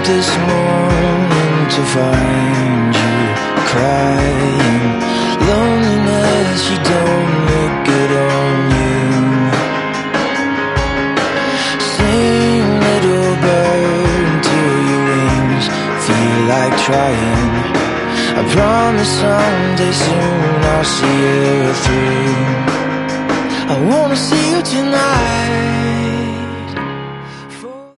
this morning to find you crying. Loneliness, you don't look good on you. Sing, little bird, until your wings feel like trying. I promise someday soon I'll see you through. I wanna see you tonight.